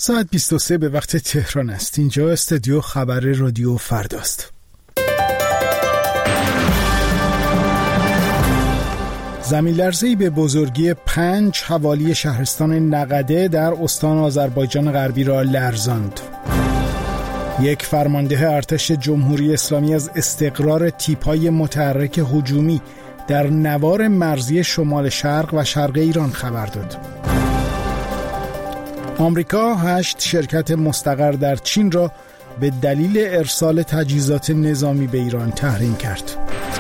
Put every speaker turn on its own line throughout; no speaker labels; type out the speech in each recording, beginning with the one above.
ساعت 23 به وقت تهران است. اینجا استودیو خبر رادیو فرداست. زمین لرزه‌ای به بزرگی 5 حوالی شهرستان نقده در استان آذربایجان غربی را لرزاند. یک فرمانده ارتش جمهوری اسلامی از استقرار تیپ‌های متحرک هجومی در نوار مرزی شمال شرق و شرق ایران خبر داد. آمریکا 8 شرکت مستقر در چین را به دلیل ارسال تجهیزات نظامی به ایران تحریم کرد.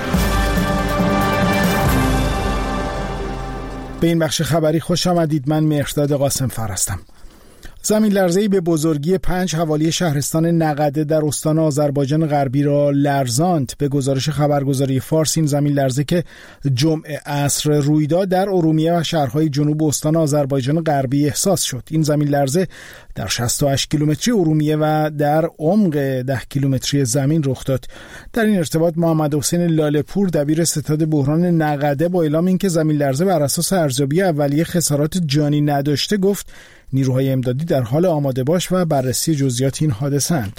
به این بخش خبری خوش آمدید. من مهرداد قاسم فر هستم. زمین لرزه‌ای به بزرگی 5 حوالی شهرستان نقده در استان آذربایجان غربی را لرزاند. به گزارش خبرگزاری فارس این زمین لرزه که جمعه عصر روی داد در ارومیه و شهرهای جنوب استان آذربایجان غربی احساس شد. این زمین لرزه در 68 کیلومتری ارومیه و در عمق 10 کیلومتری زمین رخ داد. در این ارتباط محمد حسین لاله‌پور دبیر ستاد بحران نقده با اعلام اینکه زمین لرزه بر اساس ارزیابی اولیه خسارات جانی نداشته گفت نیروهای امدادی در حال آماده باش و بررسی جزئیات این حادثه اند.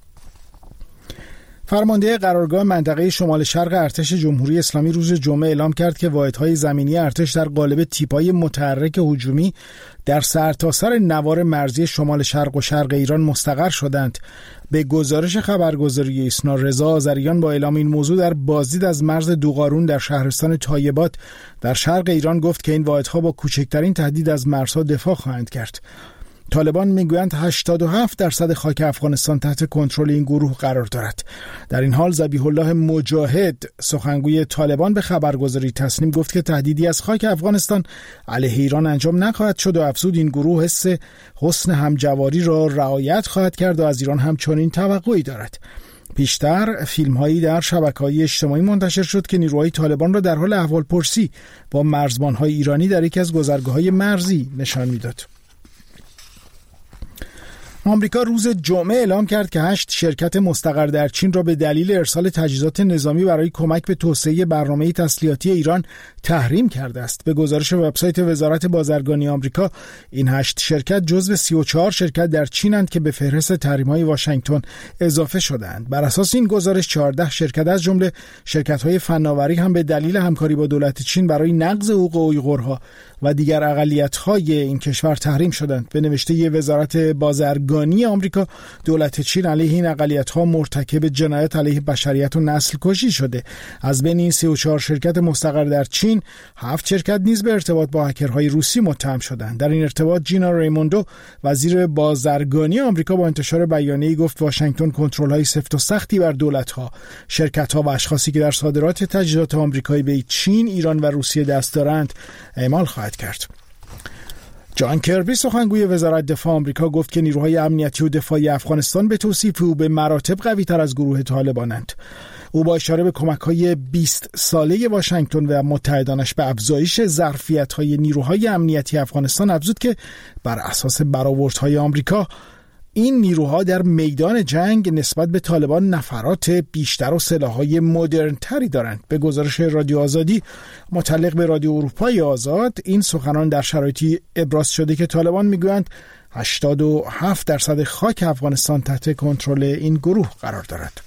فرمانده قرارگاه منطقه شمال شرق ارتش جمهوری اسلامی روز جمعه اعلام کرد که واحدهای زمینی ارتش در قالب تیپ‌های متحرک هجومی در سرتاسر نوار مرزی شمال شرق و شرق ایران مستقر شدند. به گزارش خبرگزاری ایسنا رضا آذریان با اعلام این موضوع در بازدید از مرز دوقارون در شهرستان طایبات در شرق ایران گفت که این واحدها با کوچکترین تهدید از مرزها دفاع خواهند کرد. طالبان میگویند 87% خاک افغانستان تحت کنترل این گروه قرار دارد. در این حال ذبیح الله مجاهد سخنگوی طالبان به خبرگزاری تسنیم گفت که تهدیدی از خاک افغانستان علیه ایران انجام نخواهد شد و افزود این گروه حس حسن همجواری را رعایت خواهد کرد و از ایران هم چنین توقعی دارد. پیشتر فیلم‌هایی در شبکه‌های اجتماعی منتشر شد که نیروهای طالبان را در حال احوالپرسی با مرزبان‌های ایرانی در یکی از گذرگاه‌های مرزی نشان می‌داد. آمریکا روز جمعه اعلام کرد که 8 شرکت مستقر در چین را به دلیل ارسال تجهیزات نظامی برای کمک به توسعه برنامه تسلیحاتی ایران تحریم کرده است. به گزارش وبسایت وزارت بازرگانی آمریکا این 8 شرکت جزو 34 شرکت در چینند که به فهرست تحریم‌های واشنگتن اضافه شده‌اند. بر اساس این گزارش 14 شرکت از جمله شرکت‌های فناوری هم به دلیل همکاری با دولت چین برای نقض حقوق اویغورها و دیگر اقلیت‌های این کشور تحریم شدند. به نوشته وزارت بازرگانی آمریکا دولت چین علیه این اقلیت‌ها مرتکب جنایت علیه بشریت و نسل کشی شده. از بین این 34 شرکت مستقر در چین 7 شرکت نیز به ارتباط با هکرهای روسی متهم شدند. در این ارتباط جینا ریموندو وزیر بازرگانی آمریکا با انتشار بیانیه‌ای گفت واشنگتن کنترل‌های سفت و سختی بر دولت‌ها، شرکت‌ها و اشخاصی که در صادرات تجهیزات آمریکایی به چین، ایران و روسیه دست دارند اعمال خواهد کرد. جان کربی سخنگوی وزارت دفاع آمریکا گفت که نیروهای امنیتی و دفاعی افغانستان به توصیف او به مراتب قوی‌تر از گروه طالبانند. او با اشاره به کمک‌های 20 ساله واشنگتن و متحدانش به افزایش ظرفیت‌های نیروهای امنیتی افغانستان افزود که بر اساس برآوردهای آمریکا این نیروها در میدان جنگ نسبت به طالبان نفرات بیشتر و سلاح‌های مدرن‌تری دارند. به گزارش رادیو آزادی متعلق به رادیو اروپای آزاد این سخنان در شرایطی ابراز شده که طالبان میگویند 87% خاک افغانستان تحت کنترل این گروه قرار دارد.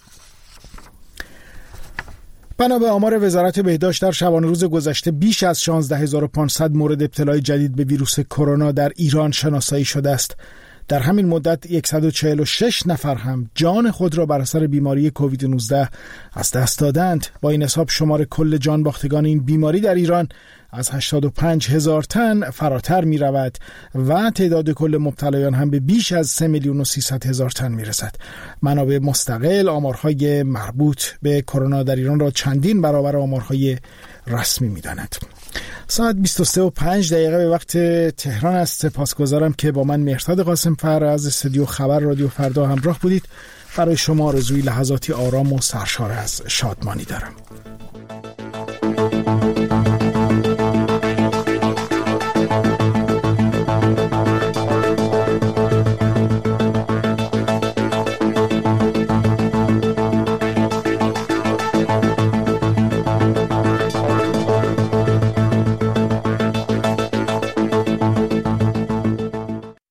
بنا به آمار وزارت بهداشت در شبانه روز گذشته بیش از 16500 مورد ابتلای جدید به ویروس کرونا در ایران شناسایی شده است. در همین مدت 146 نفر هم جان خود را بر اثر بیماری کووید 19 از دست دادند. با این حساب شمار کل جان باختگان این بیماری در ایران از 85,000 تن فراتر می رود و تعداد کل مبتلایان هم به بیش از 3,300,000 تن می رسد. منابع مستقل آمارهای مربوط به کرونا در ایران را چندین برابر آمارهای رسمی می داند. ساعت 23:05 به وقت تهران است. سپاسگزارم که با من مهرداد قاسم فر از استودیو خبر رادیو فردا همراه بودید. برای شما آرزوی لحظاتی آرام و سرشار از شادمانی دارم.